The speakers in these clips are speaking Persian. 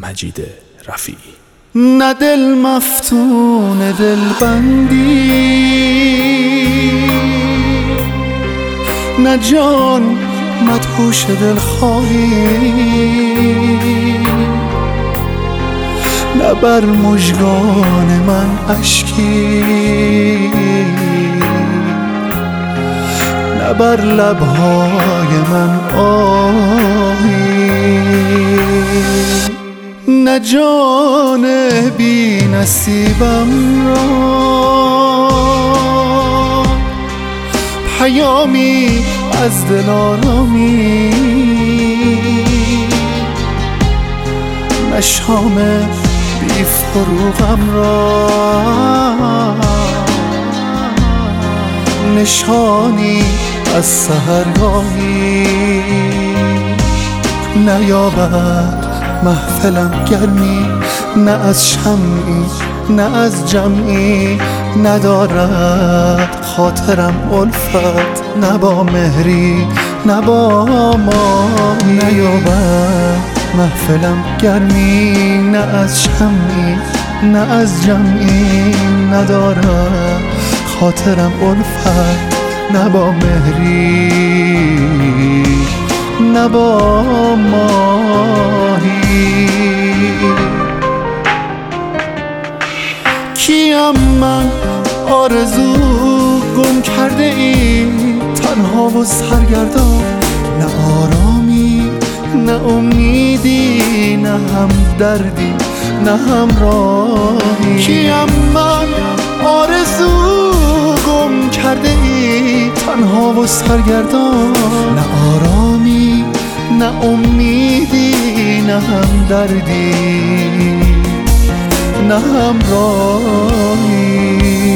مجید رفیعی. نه دل مفتون دل بندی، نه جان مدهوش دل خواهی، نه بر مژگان من اشکی، نه بر لبهای من آهی، نه جان بی نصیبم را پیامی از دل آرامی، نه شام بی فروغم را نشانی از سحرگاهی، نیابد محفلم گرمی، نه از شمعی نه از جمعی، ندارد خاطرم الفت، نه با مهری نه با ماهی، نیابد محفلم گرمی، نه از شمعی نه از جمعی، ندارد خاطرم الفت، نه با مهری نه با ماهی. کیم من آرزو گم کرده ای، تنها و سرگردان، نه آرامی نه امیدی، نه هم دردی نه همراهی. کیم من آرزو گم کرده ای، تنها و سرگردان، نه آرامی نه امیدی، نه هم دردی نه همراهی،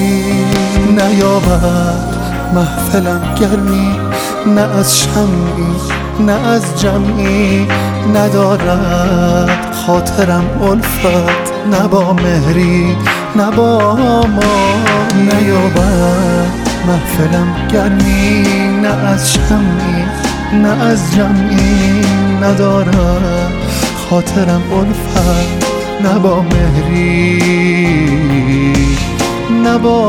نیابد محفلم گرمی، نه از شمعی نه از جمعی، ندارد خاطرم الفت، نه با مهری نه با ماهی، نیابد محفلم گرمی، نه از شمعی نه از جمعی، ندارد خاطرم الفت، نه با مهری نه با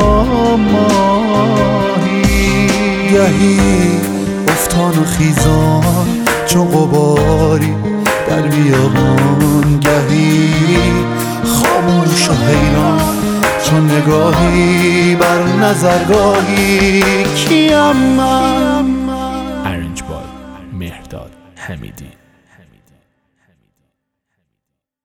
ماهی. گهی افتان و خیزان چون غباری در بیابان، گهی خاموش و حیران چون نگاهی بر نظرگاهی. کیم من